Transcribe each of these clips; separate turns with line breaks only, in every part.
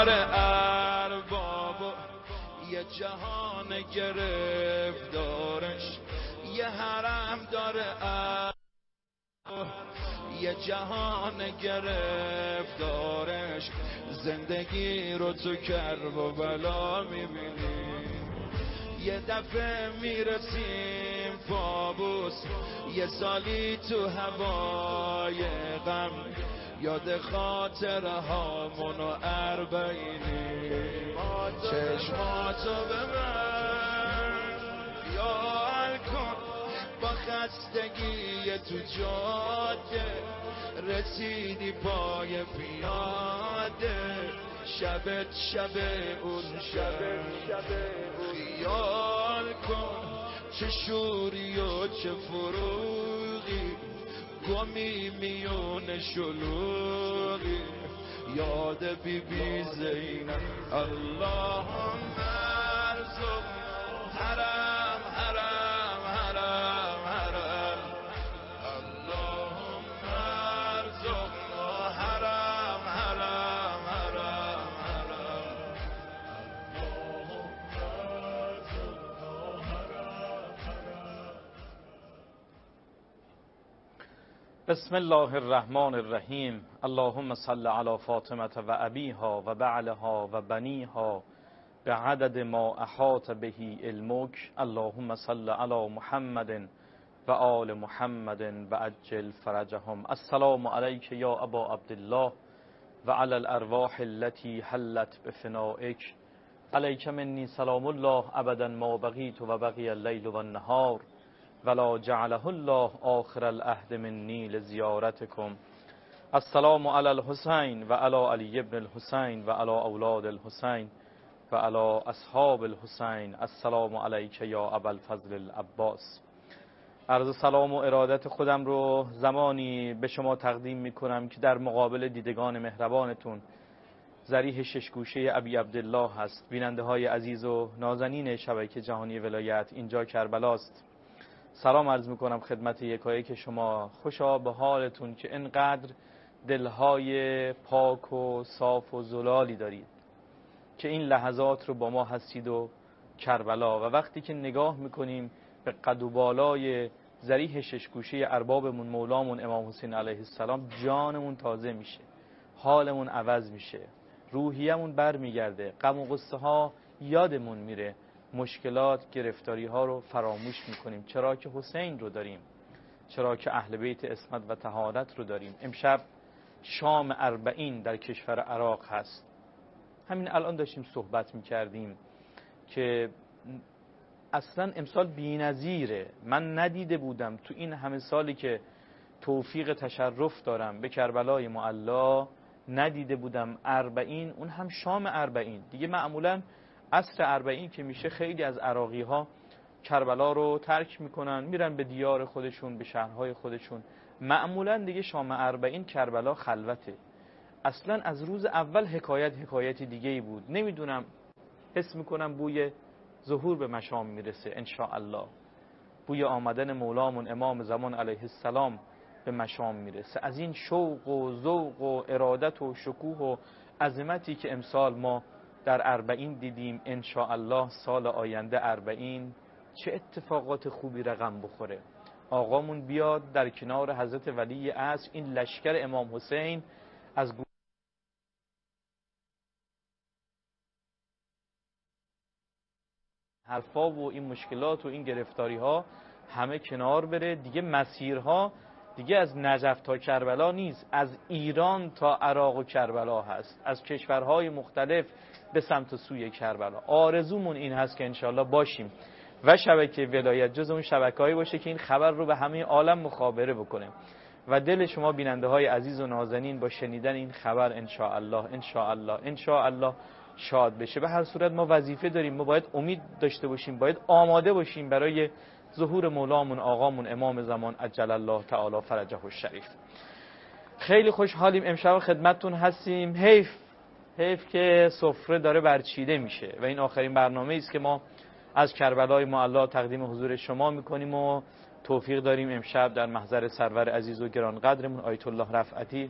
داره ارباب و یه جهان گرفتارش، یه حرم داره یه جهان گرفتارش. زندگی رو تو کرب و بلا میبینی، یه دفعه میرسیم پابوس، یه سالی تو هوای غم، یاد خاطره هامون و اربعینی. چشماتو ببند خیال کن با خستگی تو جاده، رسیدی پای پیاده، شبت شب اون شب. خیال کن چه شوری و چه فروغی، گمی میون شلوغی، یاد بی بی زینب. اللهم ارزق حرم حرم حرم حرم، اللهم ارزق حرم حرم حرم حرم، اللهم ارزق حرم حرم.
بسم الله الرحمن الرحیم. اللهم صل علی فاطمه و ابیها و بعلها و بنیها بعدد ما احاط به علمک. اللهم صل علی محمد و آل محمد و عجل فرجهم. السلام علیک یا ابا عبدالله و علی الارواح التي حلت بفنائک. علیک منی سلام الله ابدا ما بقیت و بقی اللیل و النهار، ولا جعله الله آخر العهد منی لزیارتکم. السلام علی الحسین و علی علی ابن الحسین و علی اولاد الحسین و علی اصحاب الحسین. السلام علیک یا ابا الفضل العباس. عرض سلام و ارادت خودم رو زمانی به شما تقدیم می کنم که در مقابل دیدگان مهربانتون ضریح ششگوشه ابی عبدالله هست. بیننده های عزیز و نازنین شبکه جهانی ولایت، اینجا کربلاست. سلام عرض می کنم خدمت یکایک شما. خوشا به حالتون که انقدر دلهای پاک و صاف و زلالی دارید که این لحظات رو با ما هستید و کربلا. و وقتی که نگاه میکنیم به قد و بالای ضریح ششگوشه اربابمون مولامون امام حسین علیه السلام، جانمون تازه میشه، حالمون عوض میشه، روحیمون بر میگرده، غم و غصه ها یادمون میره، مشکلات گرفتاری ها رو فراموش میکنیم. چرا که حسین رو داریم، چرا که اهل بیت عصمت و طهارت رو داریم. امشب شام 40 در کشور عراق هست. همین الان داشتیم صحبت میکردیم که اصلا امسال بی‌نظیره. من ندیده بودم تو این همه سالی که توفیق تشرف دارم به کربلای معلا، ندیده بودم 40، اون هم شام 40. دیگه معمولا عصر 40 که میشه خیلی از عراقی ها کربلا رو ترک میکنن، میرن به دیار خودشون، به شهرهای خودشون. معمولا دیگه شام 40 کربلا خلوته. اصلا از روز اول حکایت دیگه‌ای بود. نمیدونم، حس میکنم بوی ظهور به مشام میرسه انشاءالله. بوی آمدن مولامون امام زمان علیه السلام به مشام میرسه. از این شوق و ذوق و ارادت و شکوه و عظمتی که امسال ما در 40 دیدیم، انشاءالله سال آینده 40 چه اتفاقات خوبی رقم بخوره. آقامون بیاد در کنار حضرت ولی عصر، این لشکر امام حسین از حرفا و این مشکلات و این گرفتاری ها همه کنار بره. دیگه مسیرها دیگه از نجف تا کربلا نیست، از ایران تا عراق و کربلا هست، از کشورهای مختلف به سمت سوی کربلا. آرزومون این هست که انشالله باشیم و شبکه ولایت جز اون شبکه‌ای باشه که این خبر رو به همه عالم مخابره بکنه و دل شما بیننده های عزیز و نازنین با شنیدن این خبر انشاءالله شاد بشه. به هر صورت ما وظیفه داریم، ما باید امید داشته باشیم، باید آماده باشیم برای ظهور مولامون آقامون امام زمان عجل الله تعالی فرجه الشریف. خیلی خوشحالیم امشب خدمتتون هستیم. حیف که سفره داره برچیده میشه و این آخرین برنامه است که ما از کربلای معلا تقدیم حضور شما میکنیم و توفیق داریم امشب در محضر سرور عزیز و گرانقدرمون آیت الله رفعتی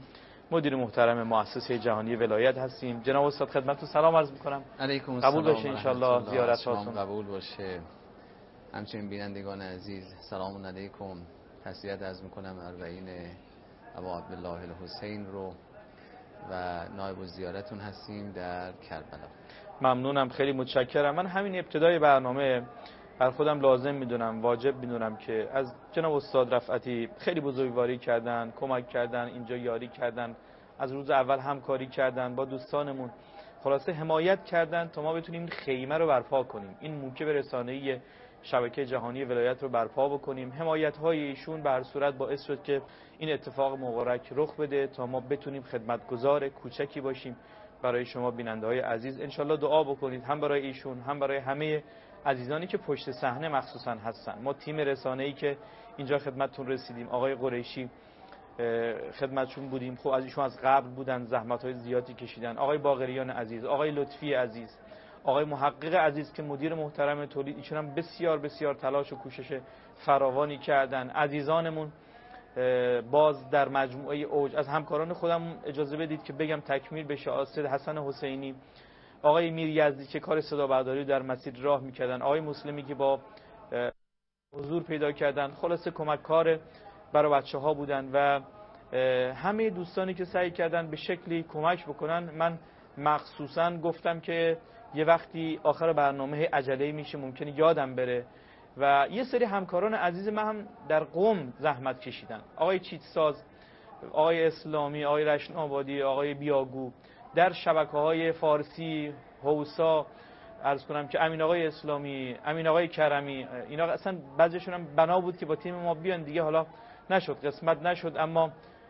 مدیر محترم مؤسسه جهانی ولایت هستیم. جناب استاد خدمتتون سلام عرض می‌کنم.
علیکم السلام.
قبول باشه ان شاءالله زیارت هاتون.
قبول باشه. همچنین بینندگان عزیز سلام علیکم. تسلیت عرض می‌کنم اربعین ابا عبدالله الحسین رو و نایب الزیارتون هستیم در کربلا.
ممنونم، خیلی متشکرم. من همین ابتدای برنامه بر خودم لازم میدونم، واجب میدونم که از جناب استاد رفعتی خیلی بزرگواری کردن، کمک کردن، اینجا یاری کردن، از روز اول همکاری کردن با دوستانمون، خلاصه حمایت کردن تا ما بتونیم این خیمه رو برپا کنیم، این موکب رسانه‌ای شبکه جهانی ولایت رو برپا بکنیم. حمایت‌های ایشون به هر صورت باعث شد که این اتفاق مبارک رخ بده تا ما بتونیم خدمتگزار کوچکی باشیم برای شما بیننده‌های عزیز. انشالله دعا بکنید هم برای ایشون هم برای همه عزیزانی که پشت صحنه مخصوصا هستن. ما تیم رسانه‌ای که اینجا خدمتتون رسیدیم، آقای قریشی خدمتشون بودیم، خب از ایشون از قبل بودن، زحمت‌های زیادی کشیدن، آقای باقریان عزیز، آقای لطفی عزیز، آقای محقق عزیز که مدیر محترم تولید، ایشون هم بسیار بسیار تلاش و کوشش فراوانی کردن. عزیزانمون باز در مجموعه اوج، از همکاران خودم اجازه بدید که بگم تکمیل بشه، آقای حسن حسینی، آقای میر یزدی که کار صدا برداری در مسیر راه میکردن، آقای مسلمی که با حضور پیدا کردن، خلاصه کمککار برای بچه‌ها بودن و همه دوستانی که سعی کردن به شکلی کمک بکنن. من مخصوصا گفتم که یه وقتی آخر برنامه عجله‌ای میشه، ممکنه یادم بره و یه سری همکاران عزیز من هم در قم زحمت کشیدن، آقای چیتساز، آقای اسلامی، آقای رشن آبادی، آقای بیاگو، در شبکه‌های فارسی، هوسا، عرض کنم که امین آقای اسلامی، امین آقای کرمی، اینا اصلا بعضیشون هم بنا بود که با تیم ما بیان دیگه، حالا نشد، قسمت نشد، اما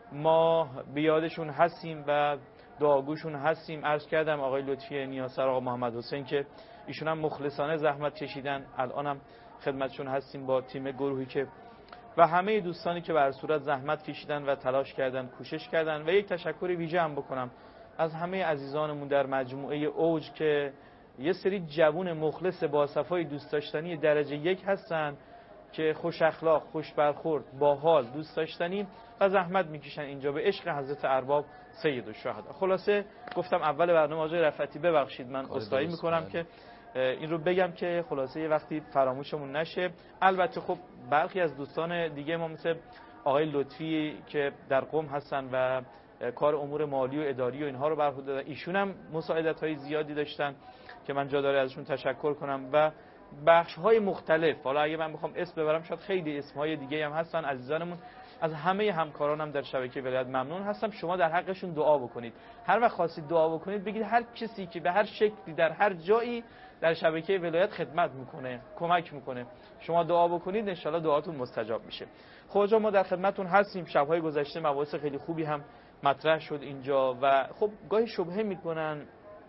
ما بیادشون هستیم و دعاگوشون هستیم. عرض کردم آقای لطفی نیاسر، آقا محمد حسین که ایشون هم مخلصانه زحمت کشیدن، الانم خدمتشون هستیم با تیم گروهی که و همه دوستانی که به هر صورت زحمت کشیدن و تلاش کردن، کوشش کردن. و یک تشکر ویژه هم بکنم از همه عزیزانمون در مجموعه اوج که یه سری جوون مخلص با صفای دوست داشتنی درجه یک هستن که خوش اخلاق، خوش برخورد، باحال، دوست داشتنی و زحمت میکشن اینجا به عشق حضرت ارباب سید الشهدا. خلاصه گفتم اول برنامه آقای رفعتی ببخشید من عذرخواهی میکنم که این رو بگم که خلاصه یه وقتی فراموشمون نشه. البته خب برخی از دوستان دیگه ما مثل آقای لطفی که در قم هستن و کار امور مالی و اداری و اینها رو بر عهده دارن، ایشون هم مساعدت‌های زیادی داشتن که من جا داره ازشون تشکر کنم و بخش‌های مختلف. حالا اگه من بخوام اسم ببرم شاید خیلی اسم‌های دیگه هم هستن. عزیزانمون از همه همکارانم در شبکه ولایت ممنون هستم. شما در حقشون دعا بکنید. هر وقت خواستید دعا بکنید بگید هر کسی که به هر شکلی در هر جایی در شبکه ولایت خدمت میکنه، کمک میکنه، شما دعا بکنید ان شاءالله دعاتون مستجاب میشه. خب ما در خدمتتون هستیم. شب‌های گذشته مباحث خیلی خوبی هم مطرح شد اینجا و خب گاهی شبهه میکنن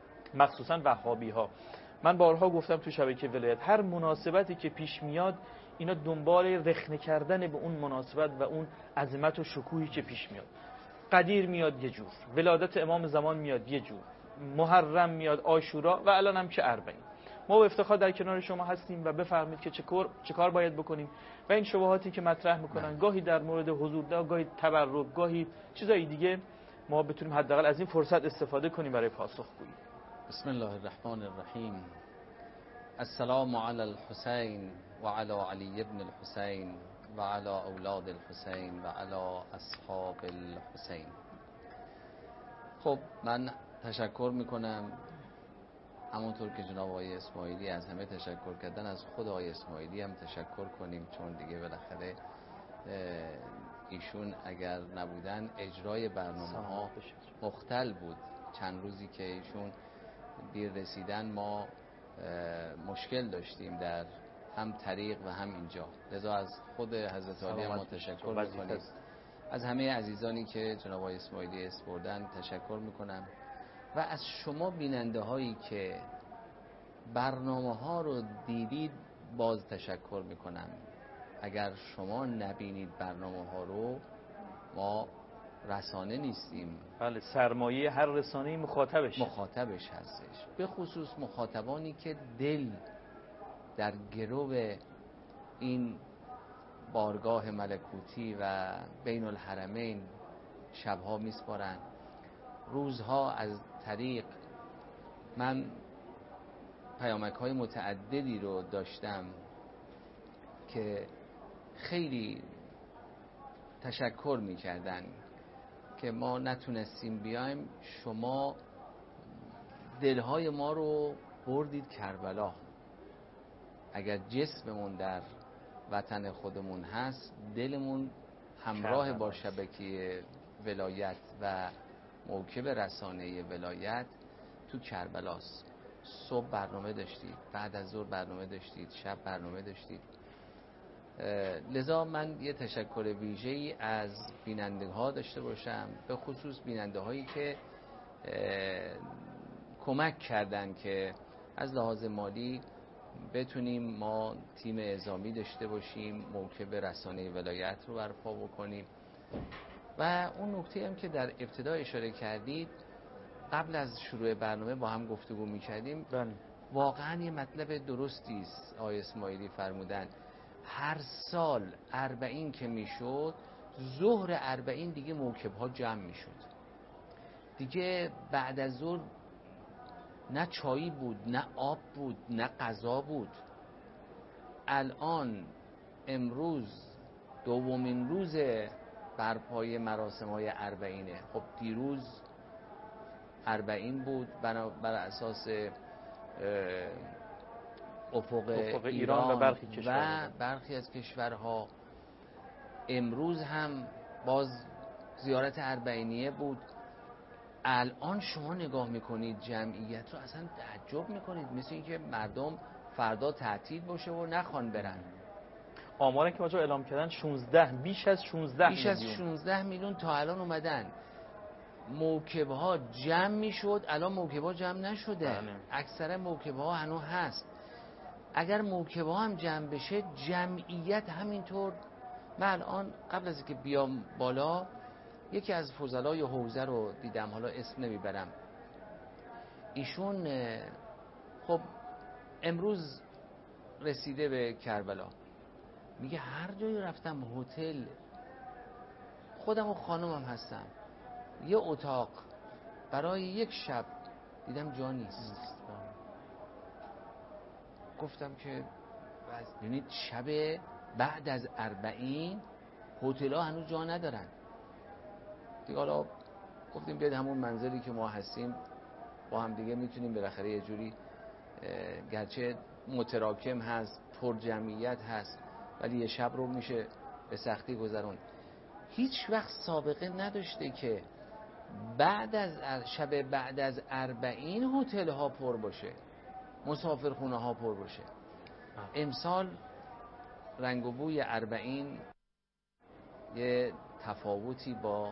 مخصوصا وهابی‌ها. من بارها گفتم تو شبکه ولایت هر مناسبتی که پیش میاد اینا دنبال رخنه کردن به اون مناسبت و اون عظمت و شکوهی که پیش میاد. قدیر میاد یه جور، ولادت امام زمان میاد یه جور، محرم میاد، عاشورا و الان هم که اربعین. ما با افتخار در کنار شما هستیم و بفرمایید که چه کار باید بکنیم و این شبهاتی که مطرح میکنن گاهی در مورد حضور، گاهی تبرک، گاهی چیزای دیگه، ما بتونیم حداقل از این فرصت استفاده کنیم برای پاسخگویی.
بسم الله الرحمن الرحیم. السلام علی الحسین و علی علی ابن الحسین و علی اولاد الحسین و علی اصحاب الحسین. خب من تشکر میکنم همونطور که جناب آقای اسماعیلی از همه تشکر کردن، از خود آقای اسماعیلی هم تشکر کنیم، چون دیگه بالاخره ایشون اگر نبودن اجرای برنامه ها مختل بود. چند روزی که ایشون دیر رسیدن ما مشکل داشتیم در هم طریق و هم اینجا، لذا از خود حضرت عالی ما تشکر میکنیم. از همه عزیزانی که جناب آقای اسماعیلی اسپردن تشکر میکنم و از شما بیننده هایی که برنامه ها رو دیدید باز تشکر میکنم. اگر شما نبینید برنامه ها رو، ما رسانه نیستیم.
بله، سرمایه هر رسانه‌ای مخاطبش
هستش، به خصوص مخاطبانی که دل در گرو این بارگاه ملکوتی و بین الحرمین شبها میسپارن روزها از طریق من پیامک‌های متعددی رو داشتم که خیلی تشکر می‌کردن که ما نتونستیم بیایم، شما دلهای ما رو بردید کربلا. اگر جسممون در وطن خودمون هست، دلمون همراه با شبکه ولایت و موکب رسانه ولایت تو کربلاست. صبح برنامه داشتید، بعد از ظهر برنامه داشتید، شب برنامه داشتید. لذا من یه تشکر ویژه‌ای از بیننده ها داشته باشم، به خصوص بیننده هایی که کمک کردن که از لحاظ مالی بتونیم ما تیم اعزامی داشته باشیم، موکب رسانه ولایت رو برپا بکنیم. و اون نکته هم که در ابتدا اشاره کردید، قبل از شروع برنامه با هم گفتگو می‌کردیم، واقعا یه مطلب درستی است. آقای اسماعیلی فرمودن هر سال 40 که میشد، ظهر 40 دیگه موکب‌ها جمع میشد، دیگه بعد از ظهر نه چایی بود، نه آب بود، نه غذا بود. الان امروز دومین روز برپای مراسم‌های 40. خب دیروز 40 بود بر اساس افق ایران
و
برخی از کشورها. امروز هم باز زیارت 40 بود. الان شما نگاه میکنید جمعیت رو، اصلا تعجب میکنید، مثل اینکه مردم فردا تعطیل باشه و نخوان برن.
آماری که ما اعلام کردن بیش از 16
میلیون تا الان اومدن. موکب‌ها جمع میشد، الان موکب‌ها جمع نشده. اکثر موکب‌ها هنوز هست. اگر موکب‌ها هم جمع بشه، جمعیت همینطور. من الان قبل از اینکه بیام بالا یکی از فضلای حوزه رو دیدم، حالا اسم نمیبرم، ایشون خب امروز رسیده به کربلا، میگه هر جایی رفتم هتل، خودم و خانمم هستم، یه اتاق برای یک شب دیدم جا نیست. گفتم که ببینید شب بعد از 40 هتل ها هنوز جا ندارن دیگه. حالا گفتیم بیاد همون منزلی که ما هستیم با هم دیگه میتونیم بالاخره یه جوری، گرچه متراکم هست، پر جمعیت هست، ولی یه شب رو میشه به سختی گذرون. هیچ وقت سابقه نداشته که شب بعد از 40 هتل ها پر باشه، مسافرخونه ها پر باشه. امسال رنگ و بوی 40 یه تفاوتی با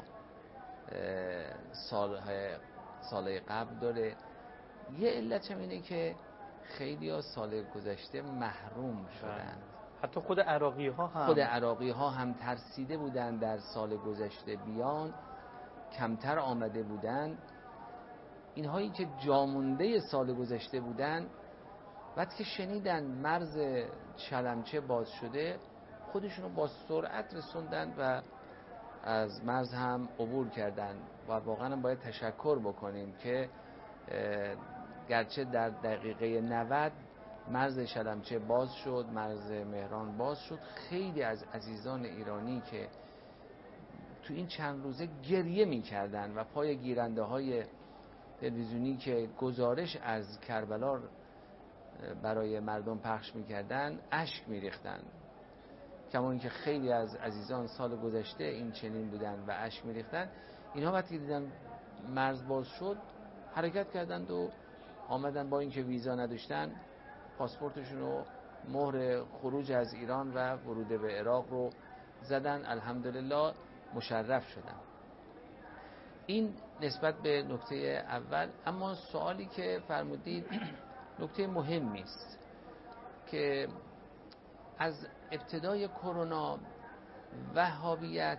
سالهای قبل داره. یه علت هم اینه که خیلی ها سال گذشته محروم شدن.
حتی خود عراقی ها هم
ترسیده بودن در سال گذشته بیان، کمتر آمده بودن. اینهایی که جامونده سال گذشته بودن، وقتی که شنیدن مرز شلمچه باز شده، خودشونو با سرعت رسوندن و از مرز هم عبور کردن. و واقعا باید تشکر بکنیم که گرچه در دقیقه 90 مرز شلمچه باز شد، مرز مهران باز شد، خیلی از عزیزان ایرانی که تو این چند روزه گریه می کردن و پای گیرنده های تلویزیونی که گزارش از کربلا برای مردم پخش می کردن اشک می ریختن. کما اینکه خیلی از عزیزان سال گذشته این چنین بودن و اشک می ریختن. اینها وقتی دیدن مرز باز شد حرکت کردند و آمدن، با اینکه ویزا نداشتن پاسپورتشون رو مهر خروج از ایران و ورود به عراق رو زدن. الحمدلله مشرف شدن. این نسبت به نکته اول. اما سوالی که فرمودید نکته مهمی است که از ابتدای کرونا وهابیت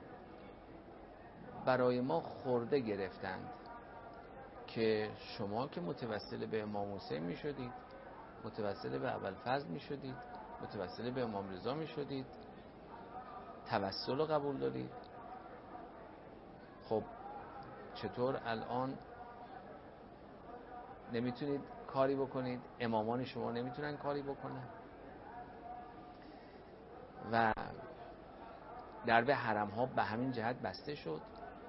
برای ما خورده گرفتند که شما که متوسل به امام حسین می شدید، متوسل به ابوالفضل می شدید، متوسل به امام رضا می شدید، توسل رو قبول دارید. خب چطور الان نمیتونید کاری بکنید، امامان شما نمیتونن کاری بکنن و درب حرم ها به همین جهت بسته شد.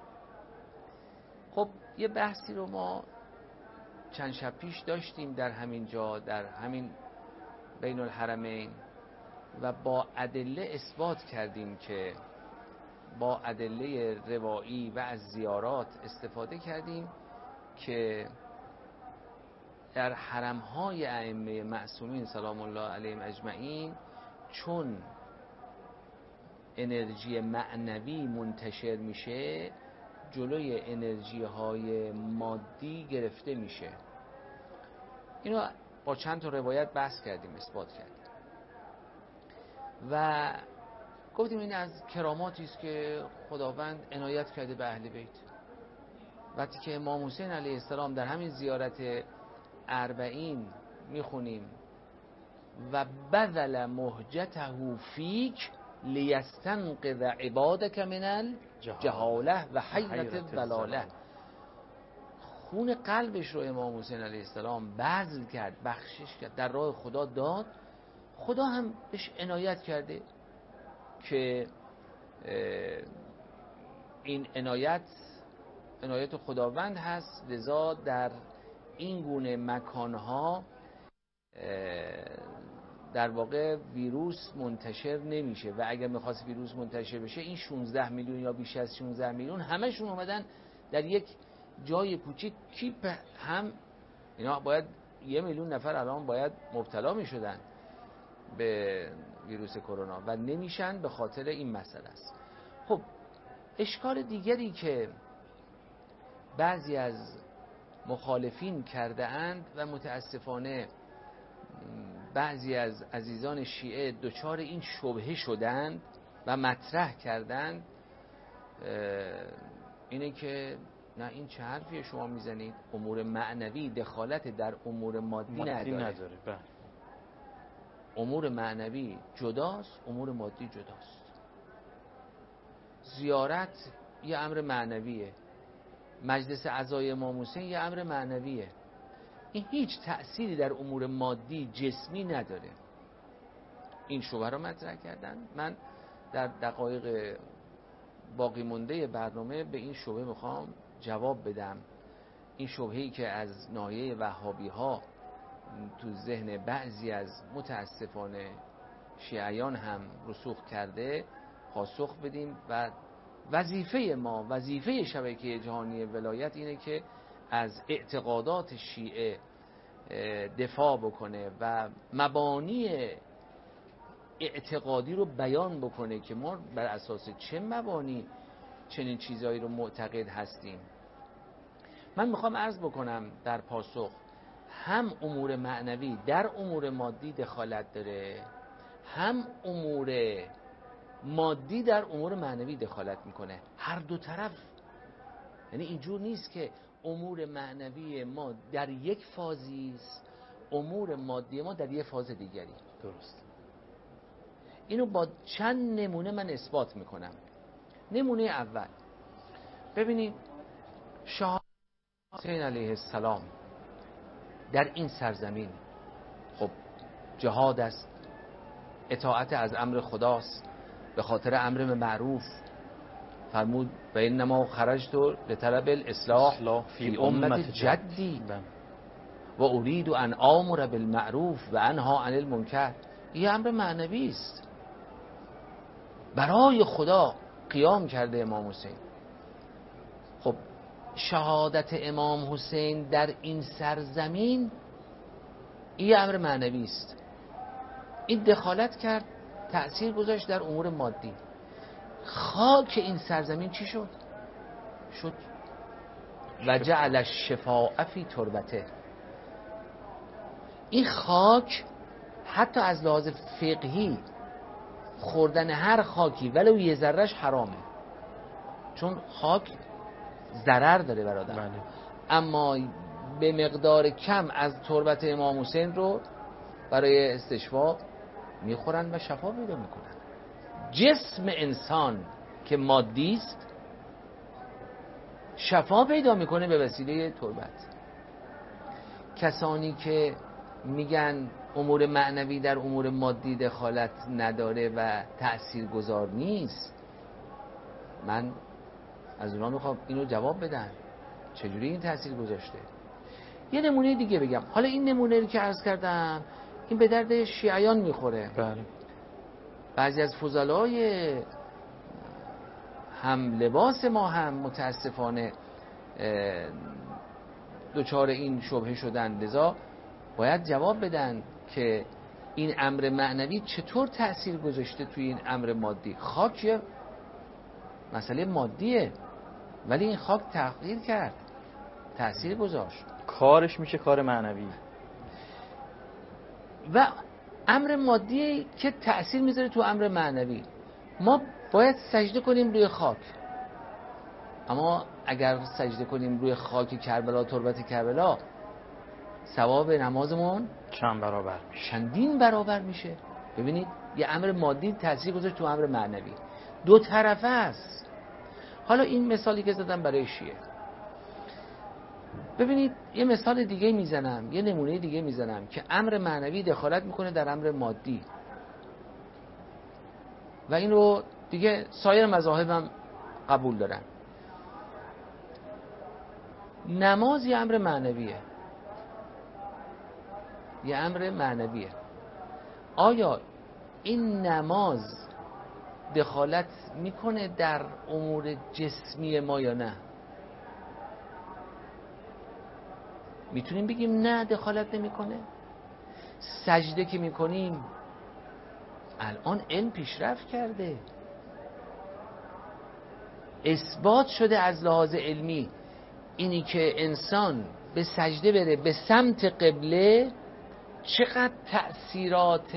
خب یه بحثی رو ما چند شب پیش داشتیم در همین جا، در همین بین الحرمین، و با ادله اثبات کردیم که با ادله روایی و از زیارات استفاده کردیم که در حرم‌های ائمه معصومین سلام الله علیهم اجمعین چون انرژی معنوی منتشر میشه جلوی انرژی های مادی گرفته میشه. اینو با چند تا روایت بحث کردیم، اثبات کردیم و گفتیم این از کراماتی است که خداوند عنایت کرده به اهل بیت. وقتی که امام حسین علیه السلام در همین زیارت اربعین میخونیم و بذل مهجته فیک لیستنقذ عبادک من الجهاله و حیرت الضلاله، خون قلبش رو امام حسین علیه السلام بذل کرد، بخشش کرد، در راه خدا داد. خدا هم بهش عنایت کرده که این عنایت خداوند هست، لذا در این گونه مکانها در واقع ویروس منتشر نمیشه و اگر میخواست ویروس منتشر بشه این 16 میلیون یا بیش از 16 میلیون همشون اومدن در یک جای کوچیک کیپ هم، اینا باید 1 میلیون نفر الان باید مبتلا میشدن به ویروس کرونا و نمیشن به خاطر این مسئله است. خب اشکال دیگری که بعضی از مخالفین کرده اند و متاسفانه بعضی از عزیزان شیعه دچار این شبهه شدند و مطرح کردند اینه که نه این چه حرفیه شما میزنید، امور معنوی دخالت در امور مادی نداره. امور معنوی جداست، امور مادی جداست. زیارت یه امر معنویه، مجلس عزای امام حسین یه امر معنویه، این هیچ تأثیری در امور مادی جسمی نداره. این شبهه رو مطرح کردن. من در دقایق باقی مونده برنامه به این شبهه میخوام جواب بدم. این شبهه‌ای که از ناحیه وهابی ها تو ذهن بعضی از متاسفانه شیعیان هم رسوخ کرده پاسخ بدیم و وظیفه ما، وظیفه شبکه جهانی ولایت اینه که از اعتقادات شیعه دفاع بکنه و مبانی اعتقادی رو بیان بکنه که ما بر اساس چه مبانی چنین چیزایی رو معتقد هستیم. من میخوام عرض بکنم در پاسخ، هم امور معنوی در امور مادی دخالت داره، هم امور مادی در امور معنوی دخالت میکنه، هر دو طرف. یعنی اینجور نیست که امور معنوی ما در یک فازی است، امور مادی ما در یک فاز دیگری.
درست.
اینو با چند نمونه من اثبات میکنم. نمونه اول، ببینید شاه حسین علیه السلام در این سرزمین خب جهاد است، اطاعت از امر خداست، به خاطر امر معروف فرمود و انما خرجت لطلب الاصلاح فی امت جدی و اريد ان آمر بالمعروف و انها عن المنکر. این امر معنوی است، برای خدا قیام کرده امام حسین. خب شهادت امام حسین در این سرزمین این امر معنوی است. این دخالت کرد، تأثیر گذاشت در امور مادی. خاک این سرزمین چی شد؟ و جعل الشفاء فی تربته. این خاک حتی از لحاظ فقهی خوردن هر خاکی ولو یه ذره‌اش حرامه، چون خاک ضرر داره برادر. اما به مقدار کم از تربت امام حسین رو برای استشفا میخورن و شفا پیدا میکنن. جسم انسان که مادی است شفا پیدا میکنه به وسیله تربت. کسانی که میگن امور معنوی در امور مادی دخالت نداره و تأثیرگذار نیست، من از اونا میخوام اینو جواب بدن چجوری این تأثیر گذاشته. یه نمونه دیگه بگم. حالا این نمونه رو که عرض کردم این به درد شیعیان میخوره.
بله.
بعضی از فضلای هم لباس ما هم متاسفانه دچار این شبهه شدن، لذا باید جواب بدن که این امر معنوی چطور تأثیر گذاشته توی این امر مادی. خاک یه مسئله مادیه ولی این خاک تغییر کرد، تأثیر گذاشت،
کارش میشه کار معنوی
و امر مادی که تأثیر میذاره تو امر معنوی. ما باید سجده کنیم روی خاک، اما اگر سجده کنیم روی خاک کربلا، تربت کربلا، ثواب نمازمون چندین برابر میشه. ببینید یه امر مادی تأثیر گذاشت تو امر معنوی، دو طرفه است. حالا این مثالی که زدم برای شیعه، ببینید یه مثال دیگه میزنم، یه نمونه دیگه میزنم که امر معنوی دخالت میکنه در امر مادی و این رو دیگه سایر مذاهب هم قبول دارن. نماز یه امر معنویه، یه امر معنویه. آیا این نماز دخالت میکنه در امور جسمی ما یا نه؟ میتونیم بگیم نه دخالت نمیکنه. سجده که میکنیم الان علم پیشرفت کرده، اثبات شده از لحاظ علمی اینی که انسان به سجده بره به سمت قبله چقدر تأثیرات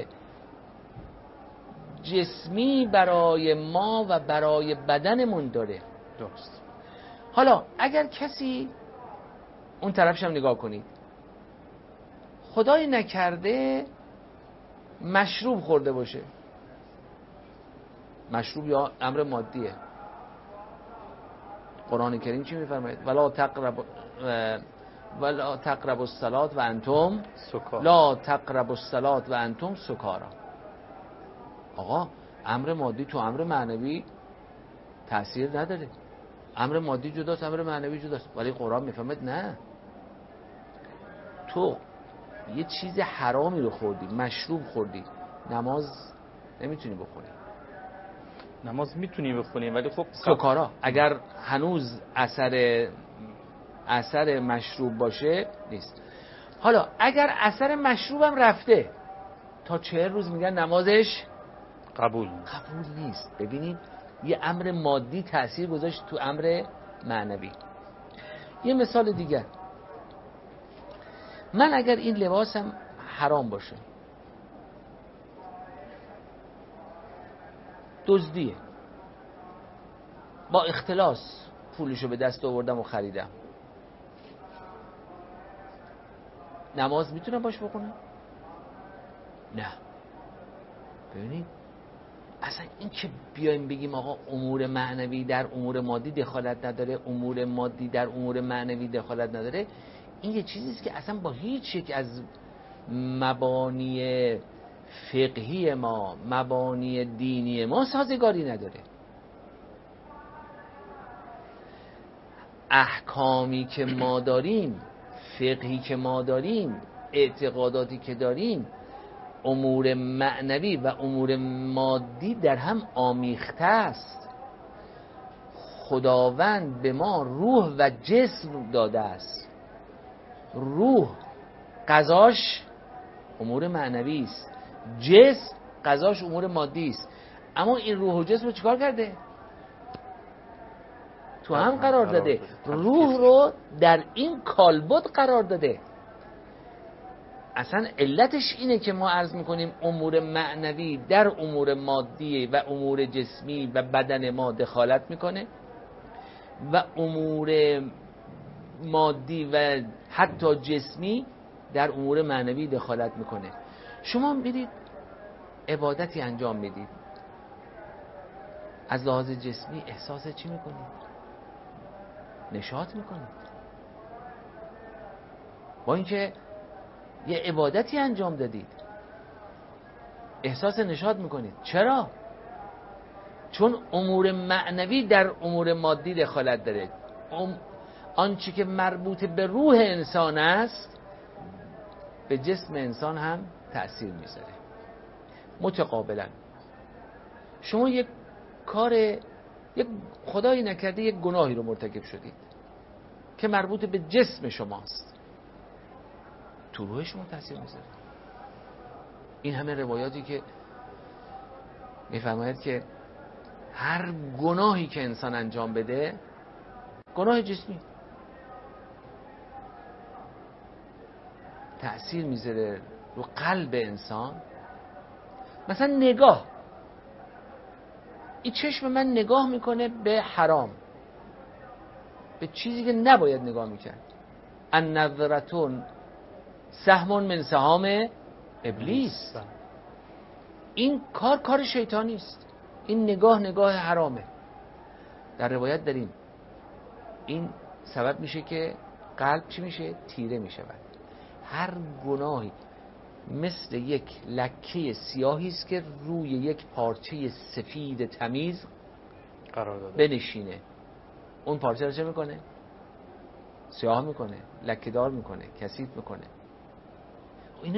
جسمی برای ما و برای بدنمون داره.
درست.
حالا اگر کسی اون طرفش هم نگاه کنید، خدای نکرده مشروب خورده باشه، مشروب یا امر مادیه. قرآن کریم چی میفرماید؟ ولا تقربوا الصلاة و انتم
سکارا.
لا تقربوا الصلاة و انتم سکارا. آقا امر مادی تو امر معنوی تأثیر نداره. امر مادی جداست، امر معنوی جداست. ولی قرآن میفرماید نه، تو یه چیز حرامی رو خوردی، مشروب خوردی، نماز نمیتونی بخونی.
نماز میتونی بخونی ولی خب
سکارا اگر هنوز اثر مشروب باشه نیست. حالا اگر اثر مشروبم رفته تا 40 روز میگن نمازش
قبول
نیست. ببینید یه امر مادی تأثیر گذاشت تو امر معنوی. یه مثال دیگر، من اگر این لباسم حرام باشه، دزدیه، با اختلاس پولشو به دست آوردم و خریدم، نماز میتونم باش بخونم؟ نه. ببینید اصلا این که بیایم بگیم آقا امور معنوی در امور مادی دخالت نداره، امور مادی در امور معنوی دخالت نداره، این یه چیزیست که اصلا با هیچ یک از مبانی فقهی ما، مبانی دینی ما سازگاری نداره. احکامی که ما داریم، فقهی که ما داریم، اعتقاداتی که داریم، امور معنوی و امور مادی در هم آمیخته است. خداوند به ما روح و جسم داده است. روح غذاش امور معنوی است، جسم غذاش امور مادی است. اما این روح و جسم رو چیکار کرده؟ تو هم قرار داده. روح رو در این کالبد قرار داده. اصلا علتش اینه که ما عرض میکنیم امور معنوی در امور مادی و امور جسمی و بدن ما دخالت میکنه و امور مادی و حتی جسمی در امور معنوی دخالت میکنه. شما میرید عبادتی انجام میدید، از لحاظ جسمی احساس چی میکنید؟ نشاط میکنید، با اینکه یه عبادتی انجام دادید احساس نشاط میکنید. چرا؟ چون امور معنوی در امور مادی دخالت داره. آنچه که مربوط به روح انسان است به جسم انسان هم تأثیر میذاره. متقابلا شما یک خدایی نکرده یک گناهی رو مرتکب شدید که مربوط به جسم شماست، تو روح شما تأثیر میذاره. این همه روایاتی که میفرماید که هر گناهی که انسان انجام بده، گناه جسمی، تأثیر میذاره رو قلب انسان. مثلا نگاه، این چشم من نگاه میکنه به حرام، به چیزی که نباید نگاه میکرد. النظرتون سهم من سهام ابلیس. این کار شیطانی است. این نگاه حرامه. در روایت داریم این سبب میشه که قلب چی میشه؟ تیره میشه. هر گناهی مثل یک لکه سیاهی است که روی یک پارچه سفید تمیز
قرار داده
بنشینه. اون پارچه رو چه میکنه؟ سیاه میکنه، لکه دار میکنه، کثیف میکنه. اینو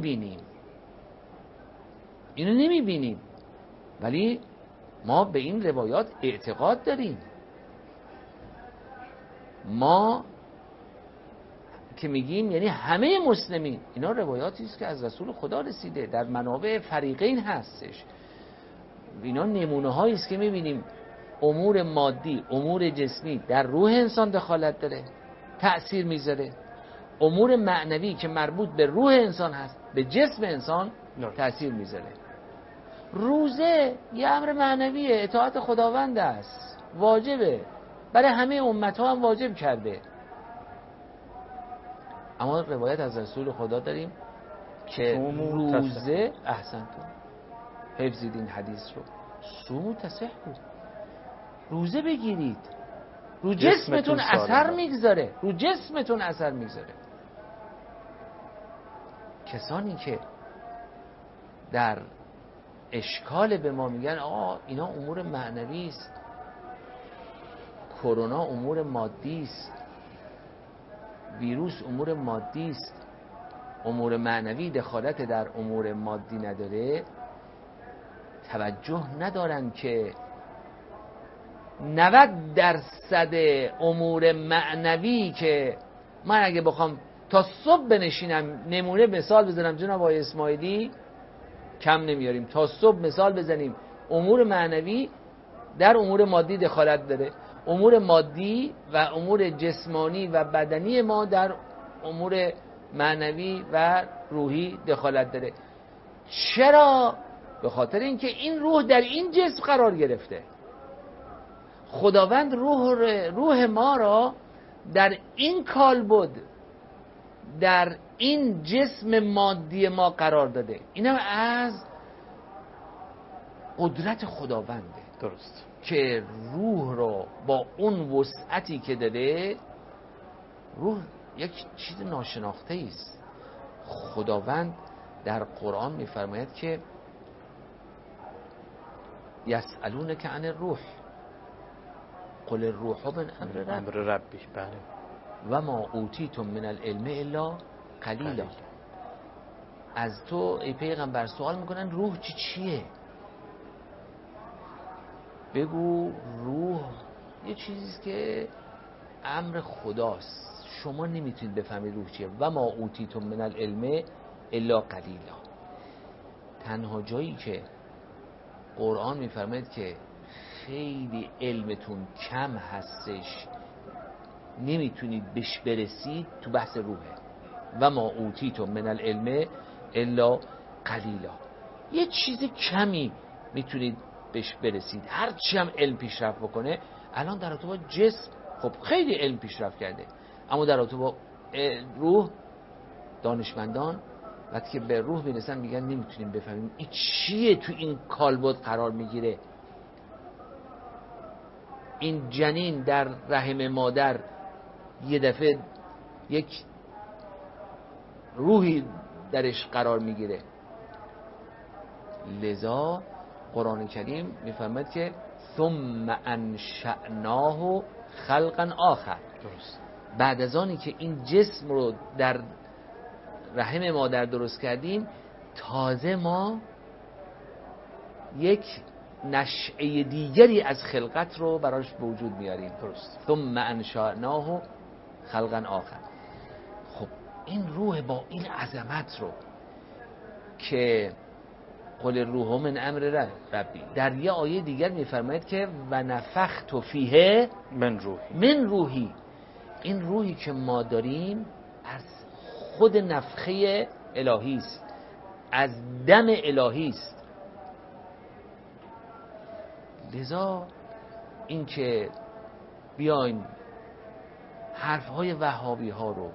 نمیبینیم، ولی ما به این روایات اعتقاد داریم. ما که میگیم یعنی همه مسلمین، اینا روایاتی است که از رسول خدا رسیده، در منابع فریقین هستش. اینا نمونه هایی است که میبینیم امور مادی، امور جسمی در روح انسان دخالت داره، تأثیر میذاره. امور معنوی که مربوط به روح انسان هست به جسم انسان تأثیر میذاره. روزه یه امر معنویه، اطاعت خداوند است، واجبه، برای همه امت ها هم واجب کرده. اما روایت از رسول خدا داریم که روزه احسنتون حفظید این حدیث رو، صوموا تصحوا، روزه بگیرید، رو جسمتون اثر میگذاره. کسانی که در اشکال به ما میگن آقا اینا امور معنوی است، کرونا امور مادی است، ویروس امور مادی است، امور معنوی دخالت در امور مادی نداره، توجه ندارن که 90% امور معنوی که من اگه بخوام تا صبح بنشینم نمونه مثال بزنم جناب آقای اسماعیلی کم نمیاریم، تا صبح مثال بزنیم، امور معنوی در امور مادی دخالت داره. امور مادی و امور جسمانی و بدنی ما در امور معنوی و روحی دخالت داره. چرا؟ به خاطر اینکه این روح در این جسم قرار گرفته. خداوند روح ما را در این کالبد، در این جسم مادی ما قرار داده. اینم از قدرت خداونده.
درست.
که روح رو با اون وسعتی که داره، روح یک چیز ناشناخته است. خداوند در قرآن میفرماید که یسألونک عن الروح قل الروح من امر
ربی. بله.
و ما اوتیتم من العلم الا قلیلا. از تو ای پیغمبر سوال میکنن روح چیه؟ بگو روح یه چیزیست که امر خداست، شما نمیتونید بفهمید روح چیه. و ما اوتیتم من العلم الا قلیلا. تنها جایی که قرآن میفرماید که خیلی علمتون کم هستش نمیتونید بهش برسید تو بحث روحه. و ما اوتیتم من العلم الا قلیلا. یه چیز کمی میتونید بهش برسید. هرچی هم علم پیشرفت بکنه، الان در رابطه با جسم خب خیلی علم پیشرفت کرده، اما در رابطه با روح دانشمندان وقتی که به روح میرسن میگن نمیتونیم بفهمیم این چیه تو این کالبد قرار میگیره. این جنین در رحم مادر یه دفعه یک روحی درش قرار میگیره. لذا قرآن کریم میفرماید که ثم انشأناه خلقا آخر.
درست.
بعد از آنی که این جسم رو در رحم مادر درست کردیم، تازه ما یک نشأه دیگری از خلقت رو براش به وجود میاریم.
درست.
ثم انشأناه خلقا آخر. خب این روح با این عظمت رو که قل الروح من امر ربی، در یه آیه دیگر میفرماید که و نفخت فیه من روحی. این روحی که ما داریم از خود نفخه الهی است، از دم الهی است. لذا این که بیاین حرفهای وهابی ها رو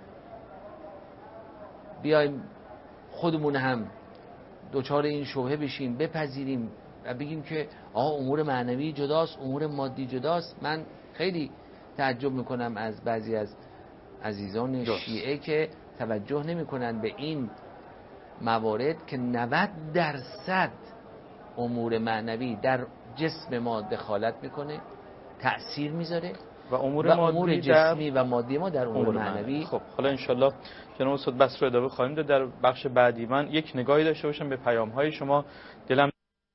بیایم خودمون هم دوچار این شبهه بشیم، بپذیریم و بگیم که امور معنوی جداست، امور مادی جداست. من خیلی تعجب میکنم از بعضی از عزیزان شیعه که توجه نمیکنن به این موارد که 90% امور معنوی در جسم ما دخالت میکنه، تأثیر میذاره
و امور
جسمی و مادی ما در امور معنوی.
خب حالا انشالله جناب استاد بس رو ادامه خواهیم داد در بخش بعدی. من یک نگاهی داشته باشم به پیام های شما. دلم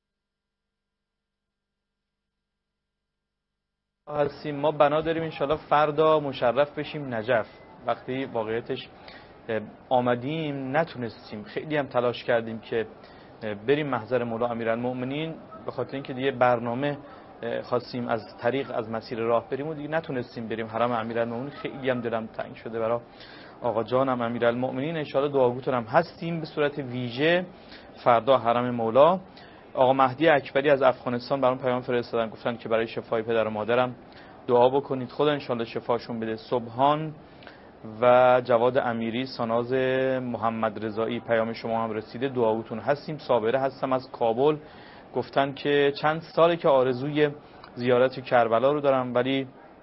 هستیم ما بنا داریم انشالله فردا مشرف بشیم نجف. وقتی واقعیتش آمدیم نتونستیم، خیلی هم تلاش کردیم که بریم محضر مولا امیرالمؤمنین، به خاطر اینکه دیگه برنامه خواستیم از طریق از مسیر راه بریم و دیگه نتونستیم بریم حرم امیرالمؤمنین. خیلی هم دلم تنگ شده برای آقا جانم امیرالمؤمنین. ان شاء الله دعاگوتون هم هستیم به صورت ویژه فردا حرم مولا. آقا مهدی اکبری از افغانستان برام پیام فرستادن، گفتن که برای شفای پدر و مادرم دعا بکنید، خدا ان شاء الله شفاشون بده. سبحان و جواد امیری، ساناز محمد رضایی، پیام شما هم رسیده، دعاگوتون هستیم. صابره هستم از کابل، گفتن که چند ساله که آرزوی زیارت کربلا رو دارم ولی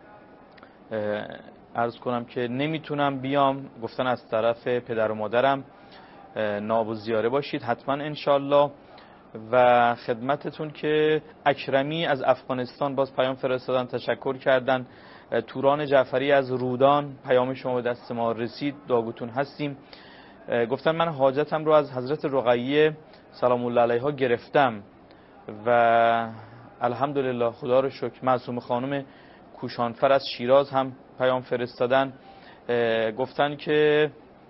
عرض کنم که نمیتونم بیام. گفتن از طرف پدر و مادرم ناب و زیاره باشید حتما انشالله. و خدمتتون که اکرمی از افغانستان باز پیام فرستادن، تشکر کردن. توران جعفری از رودان، پیام شما به دست ما رسید، دعاگوتون هستیم. گفتن من حاجتم رو از حضرت رقیه سلام الله علیها گرفتم و الحمدلله خدا رو شکر. معصومه خانم کوشانفر از شیراز هم پیام فرستادن، گفتن که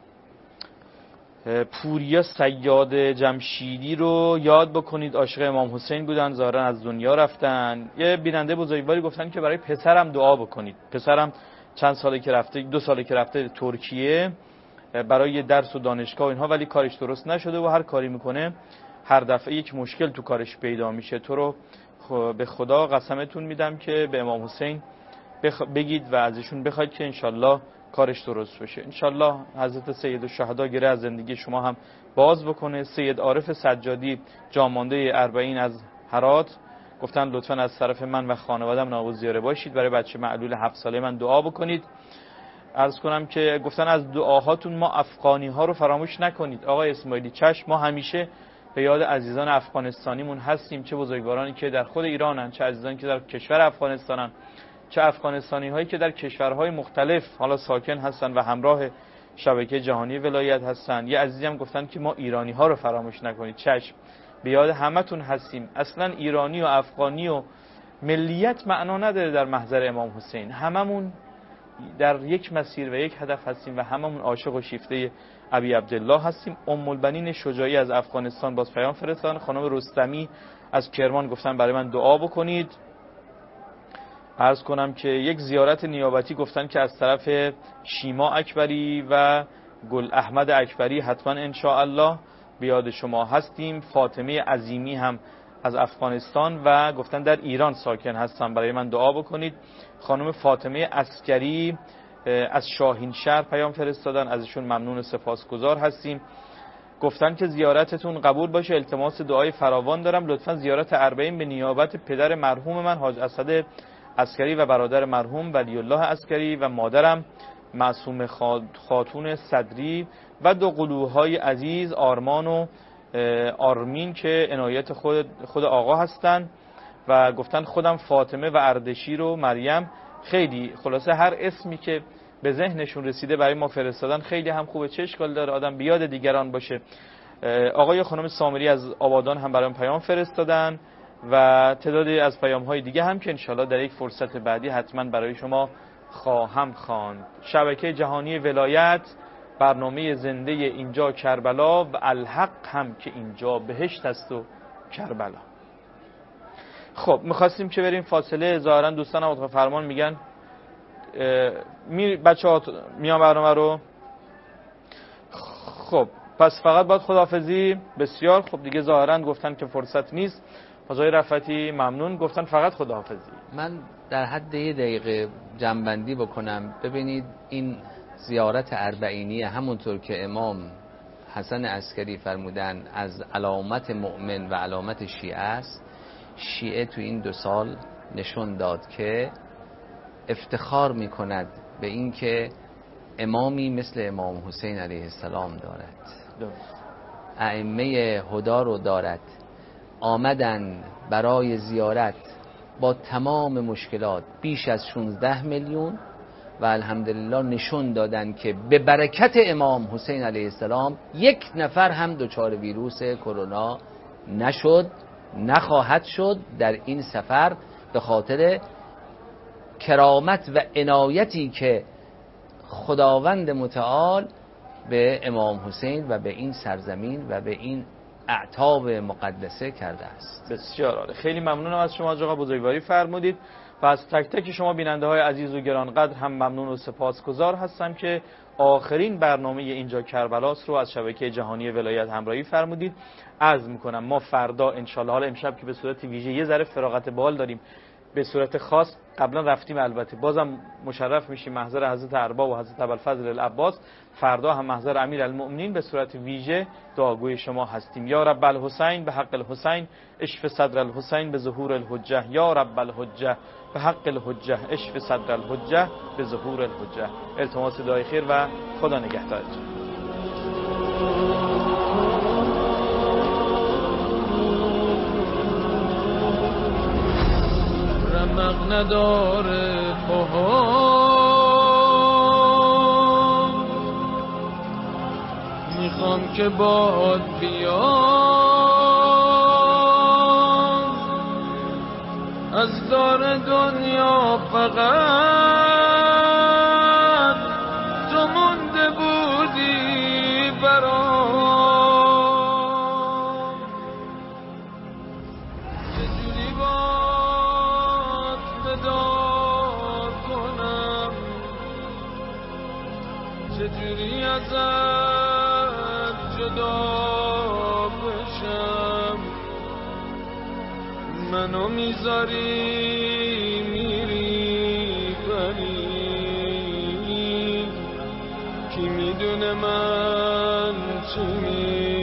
پوریا صیاد جمشیدی رو یاد بکنید، عاشق امام حسین بودن، ظاهرا از دنیا رفتن. یه بیننده بزرگواری گفتن که برای پسرم دعا بکنید. پسرم چند ساله که رفته، 2 ساله که رفته ترکیه برای درس و دانشگاه و اینها، ولی کارش درست نشده و هر کاری میکنه هر دفعه یک مشکل تو کارش پیدا میشه. تو رو به خدا قسمتون میدم که به امام حسین بگید و ازشون بخواید که انشالله کارش درست بشه. انشالله حضرت سید الشهدا گره از زندگی شما هم باز بکنه. سید عارف سجادی جامانده اربعین از هرات گفتن لطفا از طرف من و خانوادم ناب و زیاره باشید، برای بچه معلول 7 ساله من دعا بکنید. عرض کنم که گفتن از دعاهاتون ما افغانی ها رو فراموش نکنید. آقای اسماعیلی چشم، ما همیشه به یاد عزیزان افغانستانیمون هستیم، چه بزرگوارانی که در خود ایرانن، چه عزیزانی که در کشور افغانستانن، چه افغانستانی هایی که در کشورهای مختلف حالا ساکن هستن و همراه شبکه جهانی ولایت هستن. یه عزیزی هم گفتن که ما ایرانی ها رو فراموش نکنید. چشم، به یاد همتون هستیم. اصلا ایرانی و افغانی و ملیت معنا نداره در محضر امام حسین. هممون در یک مسیر و یک هدف هستیم و هممون عاشق و شیفته ابی عبدالله هستیم. ام البنین شجاعی از افغانستان باز پیام فرستادن. خانم رستمی از کرمان گفتن برای من دعا بکنید. عرض کنم که یک زیارت نیابتی گفتن که از طرف شیما اکبری و گل احمد اکبری حتما انشاءالله به یاد شما هستیم. فاطمه عظیمی هم از افغانستان و گفتن در ایران ساکن هستم، برای من دعا بکنید. خانم فاطمه عسکری از شاهین شهر پیام فرستادن، ازشون ممنون و سپاسگزار هستیم. گفتن که زیارتتون قبول باشه، التماس دعای فراوان دارم، لطفا زیارت اربعین به نیابت پدر مرحوم من حاج اسد عسکری و برادر مرحوم ولی الله عسکری و مادرم معصوم خاتون صدری و دو قلوهای عزیز آرمان و آرمین که عنایت خود آقا هستن و گفتن خودم فاطمه و اردشیر و مریم. خیلی خلاصه هر اسمی که به ذهنشون رسیده برای ما فرستادن، خیلی هم خوبه، چه اشکال داره آدم بیاد دیگران باشه. آقای خانم سامری از آبادان هم برام پیام فرستادن و تعدادی از پیام‌های دیگه هم که انشالله در یک فرصت بعدی حتما برای شما خواهم خواند. شبکه جهانی ولایت، برنامه زنده اینجا کربلا و الحق هم که اینجا بهشت است و کربلا. خب میخواستیم که بریم فاصله، ظاهرا دوستان اتاق فرمان میگن بچه‌ها میان برنامه رو. خب پس فقط باید خداحافظی. بسیار خب دیگه ظاهرا گفتن که فرصت نیست. آقای رفعتی ممنون، گفتن فقط خداحافظی.
من در حد 1 دقیقه جنبندی بکنم. ببینید این زیارت اربعینی همونطور که امام حسن عسکری فرمودن از علامت مؤمن و علامت شیعه است. شیعه تو این 2 سال نشون داد که افتخار میکند به این که امامی مثل امام حسین علیه السلام دارد، ائمه هدی رو دارد. آمدن برای زیارت با تمام مشکلات، بیش از 16 میلیون و الحمدلله نشون دادن که به برکت امام حسین علیه السلام 1 نفر هم دچار ویروس کرونا نشد، نخواهد شد در این سفر، به خاطر کرامت و عنایتی که خداوند متعال به امام حسین و به این سرزمین و به این اعتاب مقدسه کرده است.
بسیار عالی، خیلی ممنونم از شما آقا، بزرگواری فرمودید و از تک تک شما بیننده های عزیز و گرانقدر هم ممنون و سپاسگزار هستم که آخرین برنامه اینجا کربلاس رو از شبکه جهانی ولایت همراهی فرمودید. عرض میکنم ما فردا انشالله، حالا امشب که به صورت ویژه یه ذره فراغت بال داریم، به صورت خاص قبلا رفتیم البته، بازم مشرف میشیم محضر حضرت ارباب و حضرت ابوالفضل العباس. فردا هم محضر امیرالمؤمنین به صورت ویژه دعاگوی شما هستیم. یا رب الحسین به حق الحسین اشف صدر الحسین به ظهور الحجه، یا رب الحجه به حق الحجه اشف صدر الحجه به ظهور الحجه. التماس دعای خیر و خدا نگهدارتون.
رمق نداره پاها، میخوام که باد بیاد از دار دنیا، فقط تو مونده بودی برام. چجوری باد ودا کنم، چجوری ازت جدا بشم، منو میذاری میری بری، کی میدونه من چی